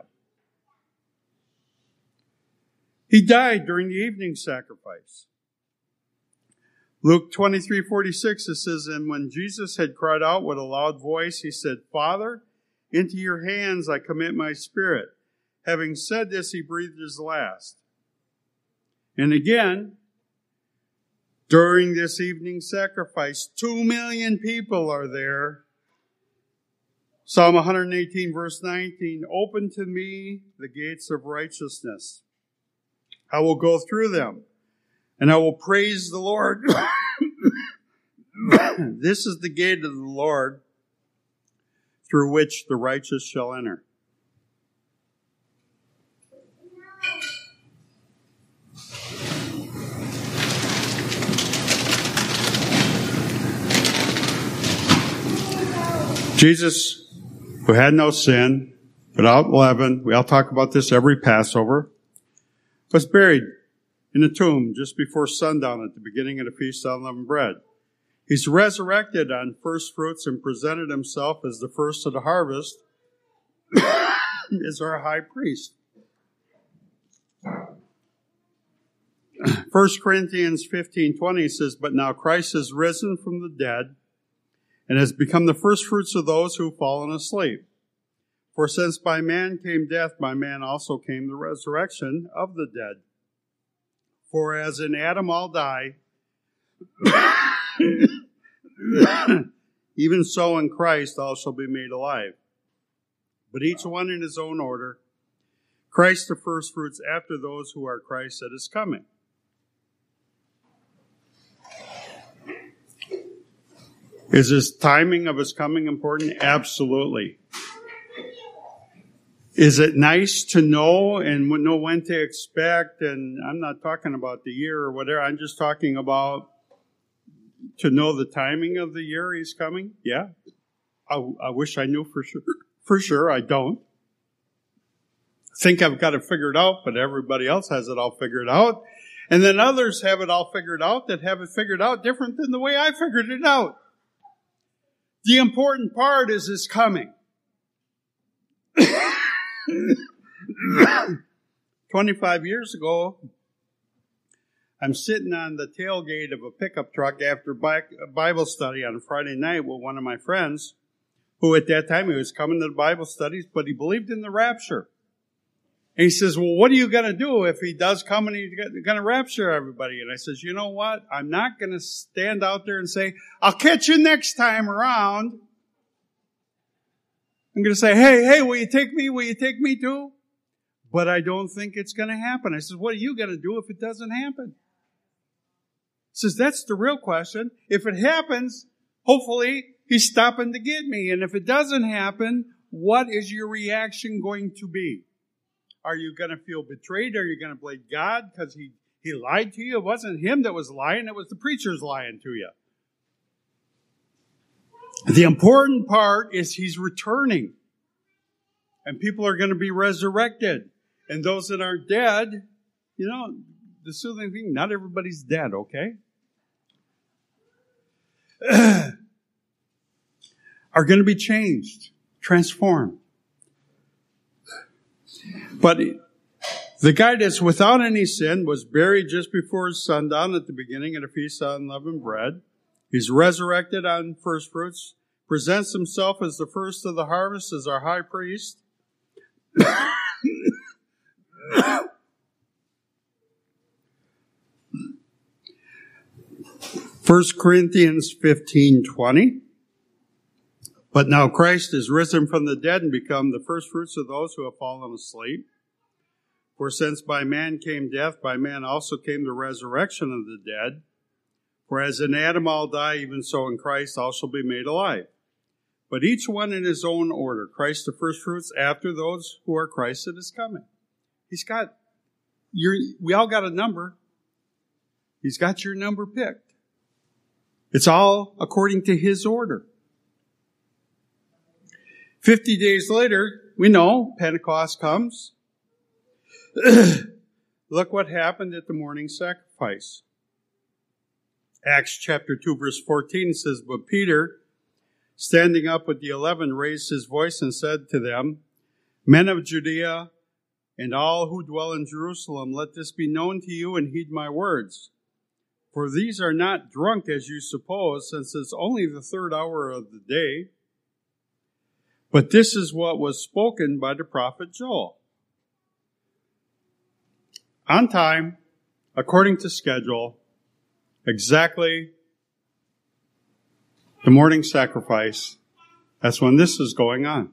[SPEAKER 1] He died during the evening sacrifice. Luke 23:46, it says, and when Jesus had cried out with a loud voice, he said, Father, into your hands I commit my spirit. Having said this, he breathed his last. And again, during this evening sacrifice, 2 million people are there. Psalm 118, verse 19, open to me the gates of righteousness. I will go through them, and I will praise the Lord. This is the gate of the Lord, through which the righteous shall enter. Jesus, who had no sin, without leaven, we all talk about this every Passover, was buried in a tomb just before sundown at the beginning of the Feast of Unleavened Bread. He's resurrected on first fruits and presented himself as the first of the harvest as our high priest. 1 Corinthians 15:20 says, but now Christ is risen from the dead and has become the first fruits of those who have fallen asleep. For since by man came death, by man also came the resurrection of the dead. For as in Adam all die, even so in Christ all shall be made alive. But each one in his own order, Christ the first fruits, after those who are Christ at his coming. Is this timing of his coming important? Absolutely. Is it nice to know and know when to expect? And I'm not talking about the year or whatever. I'm just talking about to know the timing of the year he's coming. Yeah. I wish I knew for sure. For sure, I don't. I think I've got it figured out, but everybody else has it all figured out. And then others have it all figured out that have it figured out different than the way I figured it out. The important part is his coming. 25 years ago, I'm sitting on the tailgate of a pickup truck after Bible study on a Friday night with one of my friends, who at that time he was coming to the Bible studies, but he believed in the rapture. And he says, well, what are you going to do if he does come and he's going to rapture everybody? And I says, you know what? I'm not going to stand out there and say, I'll catch you next time around. I'm going to say, hey, will you take me? Will you take me too? But I don't think it's going to happen. I says, what are you going to do if it doesn't happen? He says, that's the real question. If it happens, hopefully he's stopping to get me. And if it doesn't happen, what is your reaction going to be? Are you going to feel betrayed? Are you going to blame God because he lied to you? It wasn't him that was lying. It was the preachers lying to you. The important part is he's returning. And people are going to be resurrected. And those that aren't dead, you know, the soothing thing, not everybody's dead, okay? Are going to be changed, transformed. But the guy that's without any sin was buried just before sundown at the beginning of the Feast of Unleavened Bread. He's resurrected on first fruits, presents himself as the first of the harvest, as our high priest. 1 Corinthians 15:20. But now Christ is risen from the dead and become the firstfruits of those who have fallen asleep. For since by man came death, by man also came the resurrection of the dead. For as in Adam all die, even so in Christ all shall be made alive. But each one in his own order. Christ the firstfruits, after those who are Christ that is coming. We all got a number. He's got your number picked. It's all according to his order. 50 days later, we know Pentecost comes. Look what happened at the morning sacrifice. Acts chapter 2 verse 14 says, But Peter, standing up with the 11, raised his voice and said to them, Men of Judea and all who dwell in Jerusalem, let this be known to you and heed my words. For these are not drunk as you suppose, since it's only the third hour of the day. But this is what was spoken by the prophet Joel. On time, according to schedule, exactly the morning sacrifice. That's when this is going on.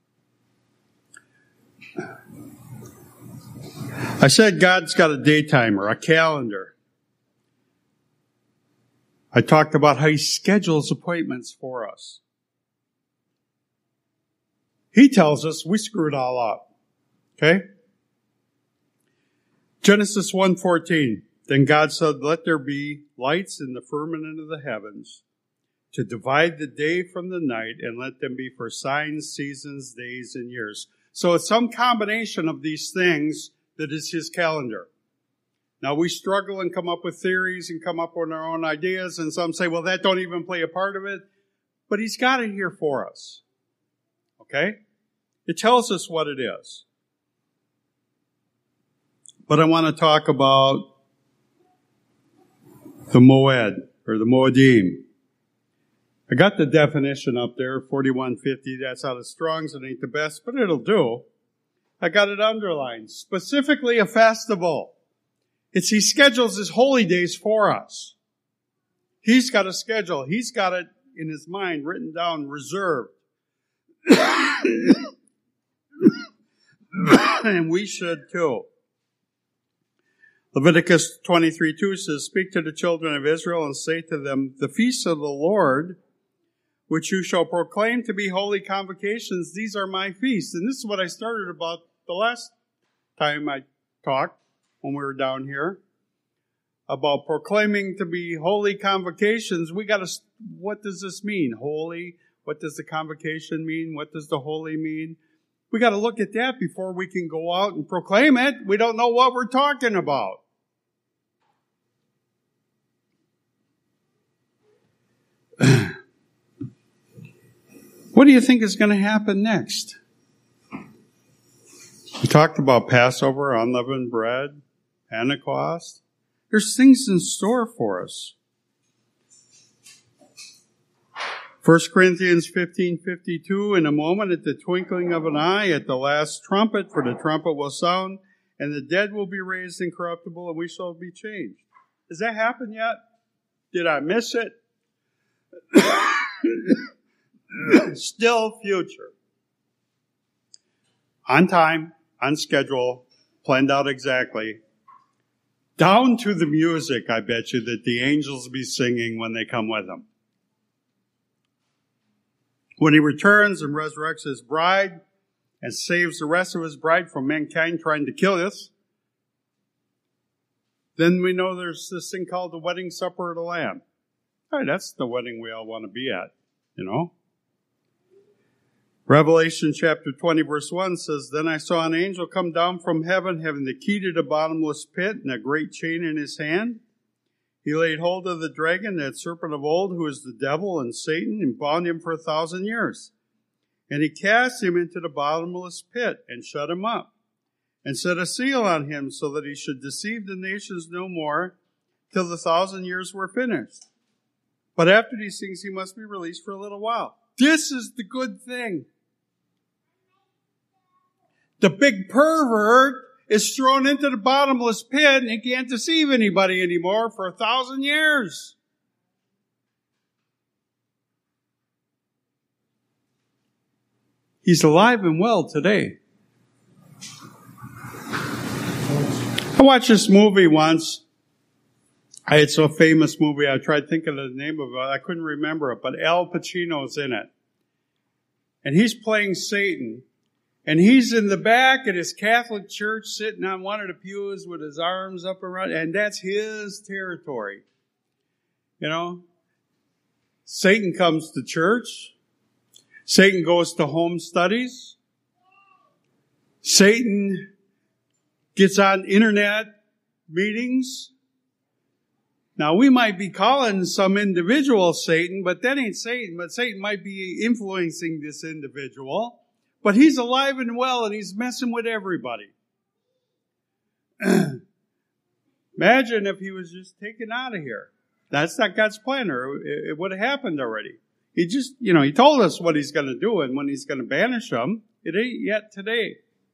[SPEAKER 1] I said God's got a day timer, a calendar. I talked about how he schedules appointments for us. He tells us we screw it all up. Okay? Genesis 1:14. Then God said, Let there be lights in the firmament of the heavens to divide the day from the night, and let them be for signs, seasons, days, and years. So it's some combination of these things that is his calendar. Now we struggle and come up with theories and come up with our own ideas, and some say, well, that don't even play a part of it. But he's got it here for us. Okay? It tells us what it is. But I want to talk about the Moed, or the Moedim. I got the definition up there, 4150. That's out of Strong's. It ain't the best, but it'll do. I got it underlined. Specifically a festival. He schedules his holy days for us. He's got a schedule. He's got it in his mind, written down, reserved. And we should too. Leviticus 23:2 says, Speak to the children of Israel and say to them, The feasts of the Lord, which you shall proclaim to be holy convocations, these are my feasts. And this is what I started about the last time I talked when we were down here. About proclaiming to be holy convocations. What does this mean? Holy? What does the convocation mean? What does the holy mean? We got to look at that before we can go out and proclaim it. We don't know what we're talking about. What do you think is going to happen next? We talked about Passover, unleavened bread, Pentecost. There's things in store for us. 1 Corinthians 15:52, in a moment, at the twinkling of an eye, at the last trumpet, for the trumpet will sound, and the dead will be raised incorruptible, and we shall be changed. Has that happened yet? Did I miss it? Still future. On time, on schedule, planned out exactly. Down to the music, I bet you, that the angels be singing when they come with him. When he returns and resurrects his bride and saves the rest of his bride from mankind trying to kill us, then we know there's this thing called the wedding supper of the Lamb. All right, that's the wedding we all want to be at, you know. Revelation chapter 20 verse 1 says, Then I saw an angel come down from heaven, having the key to the bottomless pit and a great chain in his hand. He laid hold of the dragon, that serpent of old, who is the devil and Satan, and bound him for 1,000 years. And he cast him into the bottomless pit and shut him up, and set a seal on him, so that he should deceive the nations no more, till the 1,000 years were finished. But after these things he must be released for a little while. This is the good thing. The big pervert is thrown into the bottomless pit and he can't deceive anybody anymore for 1,000 years. He's alive and well today. I watched this movie once. It's a famous movie. I tried thinking of the name of it. I couldn't remember it, but Al Pacino's in it. And he's playing Satan. And he's in the back at his Catholic church sitting on one of the pews with his arms up around. And that's his territory. You know? Satan comes to church. Satan goes to home studies. Satan gets on internet meetings. Now, we might be calling some individual Satan, but that ain't Satan. But Satan might be influencing this individual. But he's alive and well, and he's messing with everybody. Imagine if he was just taken out of here. That's not God's plan, or it would have happened already. He just, he told us what he's going to do and when he's going to banish them. It ain't yet today.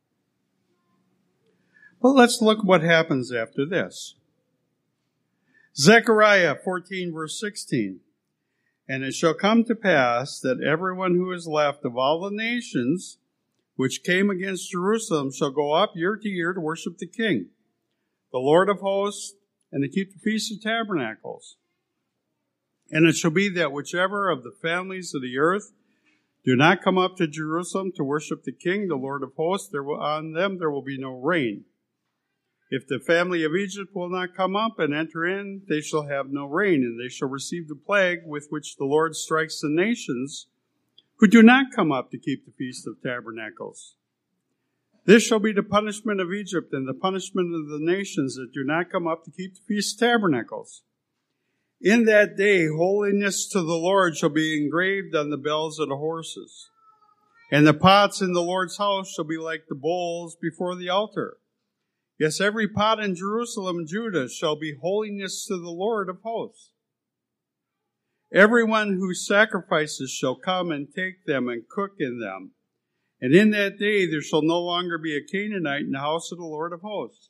[SPEAKER 1] But let's look what happens after this. Zechariah 14, verse 16. And it shall come to pass that everyone who is left of all the nations which came against Jerusalem shall go up year to year to worship the King, the Lord of hosts, and to keep the Feast of Tabernacles. And it shall be that whichever of the families of the earth do not come up to Jerusalem to worship the King, the Lord of hosts, on them there will be no rain. If the family of Egypt will not come up and enter in, they shall have no rain, and they shall receive the plague with which the Lord strikes the nations who do not come up to keep the Feast of Tabernacles. This shall be the punishment of Egypt and the punishment of the nations that do not come up to keep the Feast of Tabernacles. In that day, holiness to the Lord shall be engraved on the bells of the horses, and the pots in the Lord's house shall be like the bowls before the altar. Yes, every pot in Jerusalem and Judah shall be holiness to the Lord of hosts. Everyone who sacrifices shall come and take them and cook in them. And in that day there shall no longer be a Canaanite in the house of the Lord of hosts.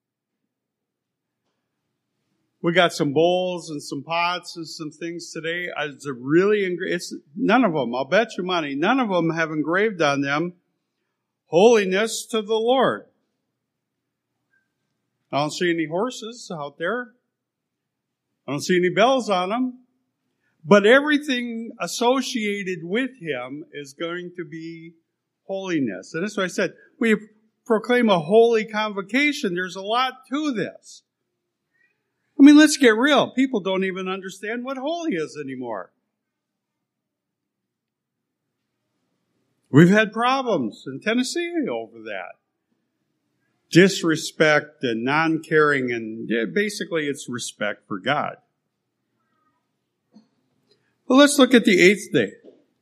[SPEAKER 1] We got some bowls and some pots and some things today. It's none of them, I'll bet you money, none of them have engraved on them holiness to the Lord. I don't see any horses out there. I don't see any bells on them. But everything associated with him is going to be holiness. And that's why I said, we proclaim a holy convocation. There's a lot to this. I mean, let's get real. People don't even understand what holy is anymore. We've had problems in Tennessee over that. Disrespect and non-caring, and basically it's respect for God. Well, let's look at the 8th day.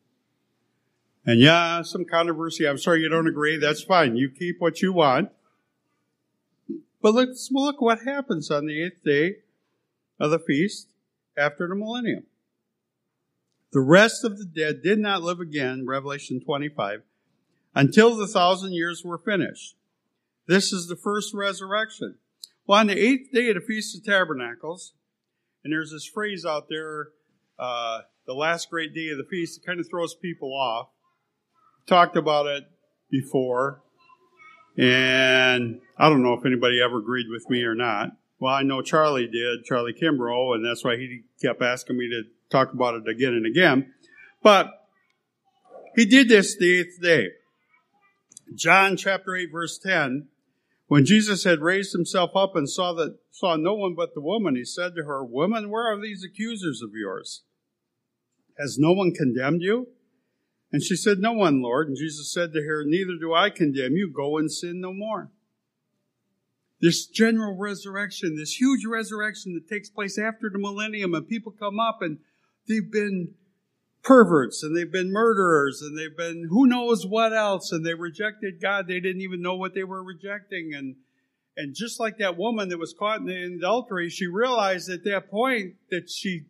[SPEAKER 1] And some controversy. I'm sorry you don't agree. That's fine. You keep what you want. But let's look what happens on the 8th day of the feast after the millennium. The rest of the dead did not live again, Revelation 25, until the 1,000 years were finished. This is the first resurrection. Well, on the 8th day of the Feast of Tabernacles, and there's this phrase out there, the last great day of the feast, it kind of throws people off. Talked about it before, and I don't know if anybody ever agreed with me or not. Well, I know Charlie did, Charlie Kimbrough, and that's why he kept asking me to talk about it again and again. But he did this the 8th day. John chapter 8, verse 10, when Jesus had raised himself up and saw no one but the woman, he said to her, "Woman, where are these accusers of yours? Has no one condemned you?" And she said, "No one, Lord." And Jesus said to her, "Neither do I condemn you. Go and sin no more." This general resurrection, this huge resurrection that takes place after the millennium, and people come up and they've been perverts, and they've been murderers, and they've been who knows what else, and they rejected God. They didn't even know what they were rejecting. And just like that woman that was caught in adultery, she realized at that point that she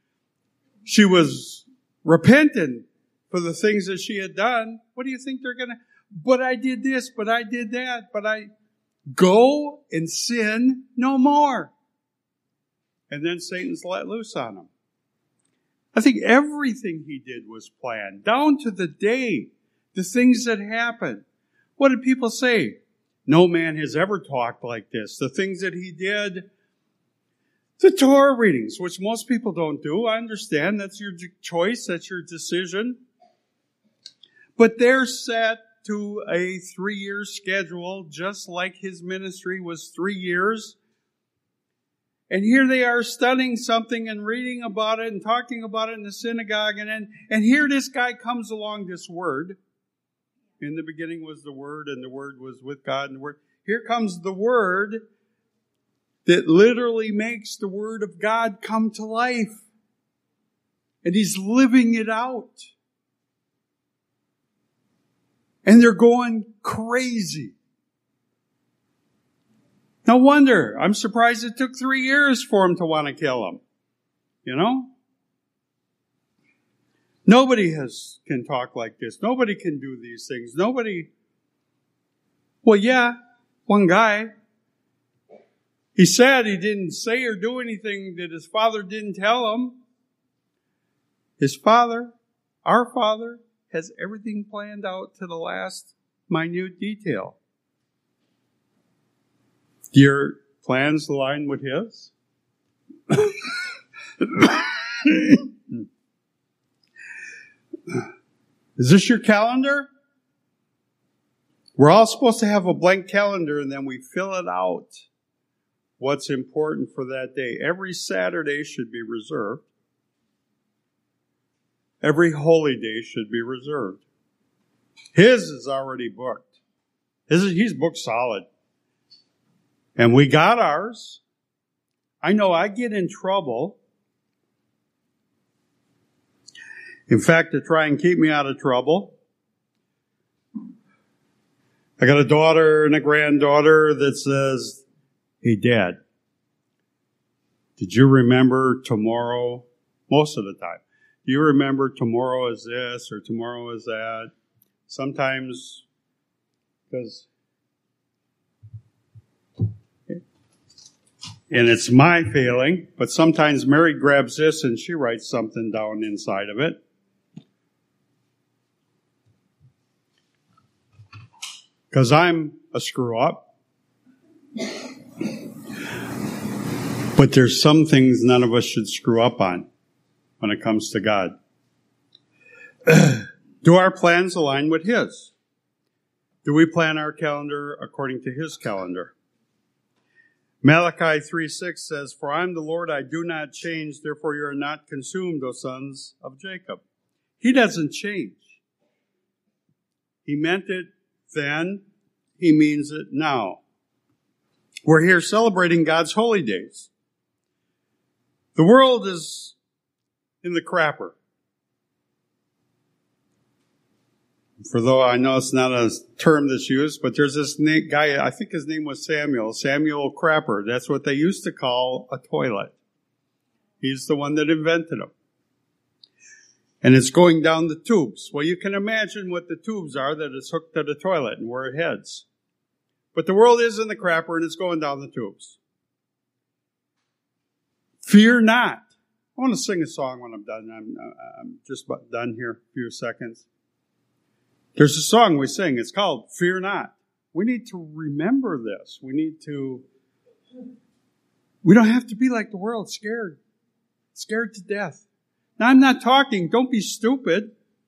[SPEAKER 1] was repentant for the things that she had done. What do you think they're going to, but I did this, but I did that, but I go and sin no more. And then Satan's let loose on them. I think everything he did was planned, down to the day The things that happen. What did people say? No man has ever talked like this. The things that he did, the Torah readings, which most people don't do. I understand. That's your choice. That's your decision. But they're set to a 3-year schedule, just like his ministry was 3 years. And here they are studying something and reading about it and talking about it in the synagogue. And here this guy comes along, this Word. In the beginning was the Word, and the Word was with God. And the Word. Here comes the Word that literally makes the Word of God come to life. And he's living it out. And they're going crazy. No wonder. I'm surprised it took 3 years for him to want to kill him. You know? Nobody can talk like this. Nobody can do these things. Nobody. Well, yeah, one guy. He said he didn't say or do anything that his father didn't tell him. His father, our Father, has everything planned out to the last minute detail. Do your plans align with his? Is this your calendar? We're all supposed to have a blank calendar and then we fill it out. What's important for that day. Every Saturday should be reserved. Every holy day should be reserved. His is already booked. He's booked solid. And we got ours. I know I get in trouble. In fact, to try and keep me out of trouble, I got a daughter and a granddaughter that says, "Hey, Dad, did you remember tomorrow?" Most of the time. Do you remember tomorrow is this or tomorrow is that? Sometimes, because, and it's my failing, but sometimes Mary grabs this and she writes something down inside of it. Because I'm a screw up. But there's some things none of us should screw up on when it comes to God. Do our plans align with His? Do we plan our calendar according to His calendar? Malachi 3:6 says, "For I am the Lord, I do not change, therefore you are not consumed, O sons of Jacob." He doesn't change. He meant it then, He means it now. We're here celebrating God's holy days. The world is in the crapper. For though I know it's not a term that's used, but there's this guy, I think his name was Samuel Crapper. That's what they used to call a toilet. He's the one that invented them. And it's going down the tubes. Well, you can imagine what the tubes are that is hooked to the toilet and where it heads. But the world is in the crapper and it's going down the tubes. Fear not. I want to sing a song when I'm done. I'm just about done here, a few seconds. There's a song we sing. It's called Fear Not. We need to remember this. We don't have to be like the world, scared to death. Now, I'm not talking, don't be stupid.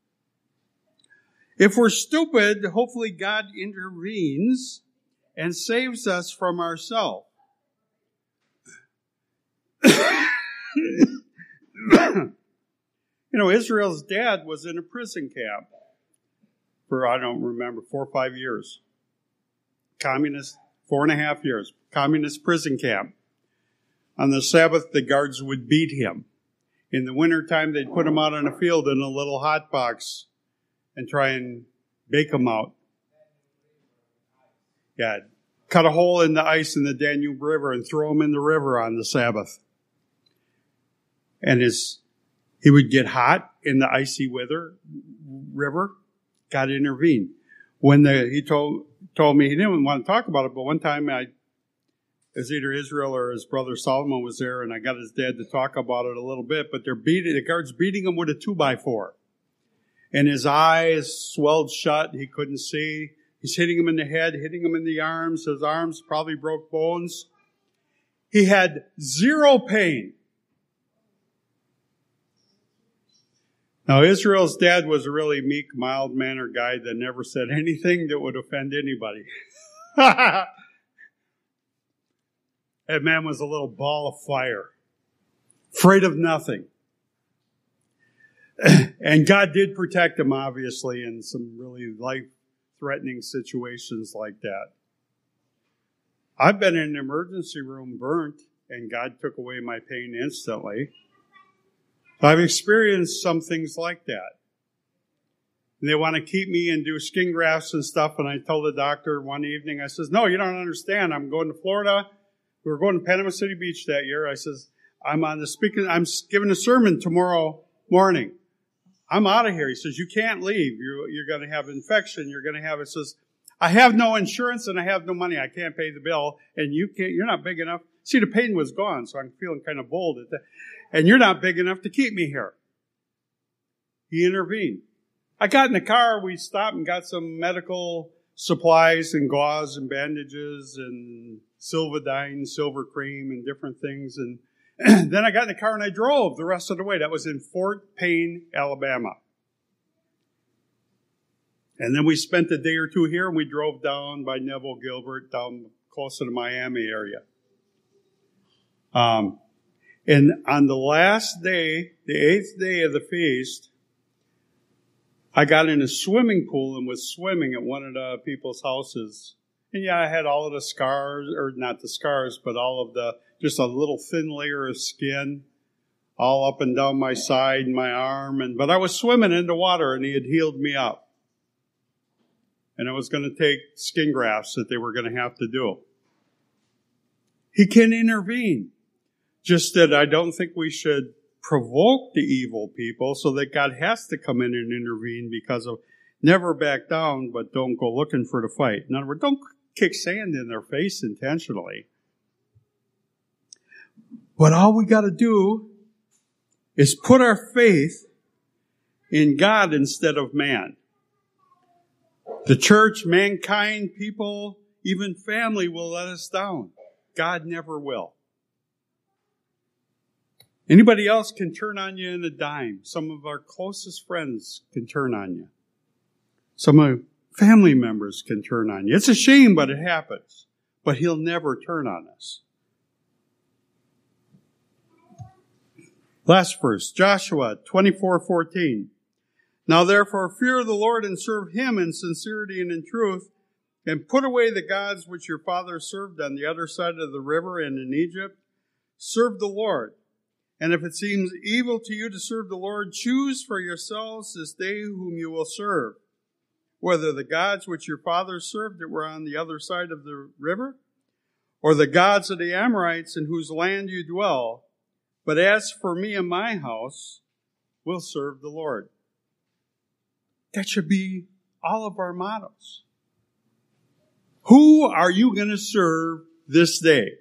[SPEAKER 1] If we're stupid, hopefully God intervenes and saves us from ourselves. Israel's dad was in a prison camp for, I don't remember, 4 or 5 years. Communist, 4.5 years. Communist prison camp. On the Sabbath, the guards would beat him. In the wintertime, they'd put him out on a field in a little hot box and try and bake him out. Yeah, cut a hole in the ice in the Danube River and throw him in the river on the Sabbath. And he would get hot in the icy river. God intervened. When he told me, he didn't want to talk about it, but one time it was either Israel or his brother Solomon was there, and I got his dad to talk about it a little bit, but the guards beating him with a 2x4. and his eyes swelled shut. He couldn't see. He's hitting him in the head, hitting him in the arms. His arms probably broke bones. He had zero pain. Now, Israel's dad was a really meek, mild-mannered guy that never said anything that would offend anybody. That man was a little ball of fire, afraid of nothing. And God did protect him, obviously, in some really life-threatening situations like that. I've been in an emergency room burnt, and God took away my pain instantly. I've experienced some things like that. And they want to keep me and do skin grafts and stuff. And I told the doctor one evening, I says, no, you don't understand. I'm going to Florida. We were going to Panama City Beach that year. I says, I'm giving a sermon tomorrow morning. I'm out of here. He says, you can't leave. You're going to have infection. You're going to have, it says, I have no insurance and I have no money. I can't pay the bill. And you're not big enough. See, the pain was gone, so I'm feeling kind of bold at that. And you're not big enough to keep me here. He intervened. I got in the car, we stopped and got some medical supplies and gauze and bandages and Silvadine, silver cream and different things. And then I got in the car and I drove the rest of the way. That was in Fort Payne, Alabama. And then we spent a day or two here and we drove down by Neville Gilbert, down close to the Miami area. And on the last day, the 8th day of the feast, I got in a swimming pool and was swimming at one of the people's houses. And yeah, I had all of the scars, or not the scars, but just a little thin layer of skin all up and down my side and my arm. But I was swimming in the water and he had healed me up. And I was going to take skin grafts that they were going to have to do. He can intervene. Just that I don't think we should provoke the evil people so that God has to come in and intervene because of never back down, but don't go looking for the fight. In other words, don't kick sand in their face intentionally. But all we got to do is put our faith in God instead of man. The church, mankind, people, even family will let us down. God never will. Anybody else can turn on you in a dime. Some of our closest friends can turn on you. Some of family members can turn on you. It's a shame, but it happens. But he'll never turn on us. Last verse, Joshua 24:14. Now therefore fear the Lord and serve him in sincerity and in truth, and put away the gods which your fathers served on the other side of the river and in Egypt. Serve the Lord. And if it seems evil to you to serve the Lord, choose for yourselves this day whom you will serve, whether the gods which your fathers served that were on the other side of the river, or the gods of the Amorites in whose land you dwell. But as for me and my house, we'll serve the Lord. That should be all of our mottos. Who are you going to serve this day?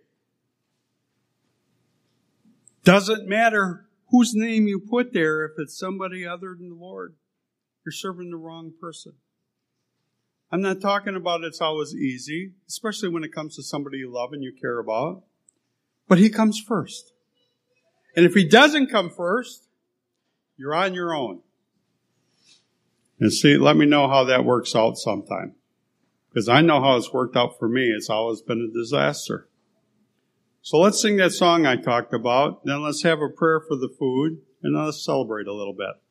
[SPEAKER 1] Doesn't matter whose name you put there if it's somebody other than the Lord. You're serving the wrong person. I'm not talking about it's always easy, especially when it comes to somebody you love and you care about. But he comes first. And if he doesn't come first, you're on your own. And see, let me know how that works out sometime. Because I know how it's worked out for me. It's always been a disaster. So let's sing that song I talked about. Then let's have a prayer for the food. And let's celebrate a little bit.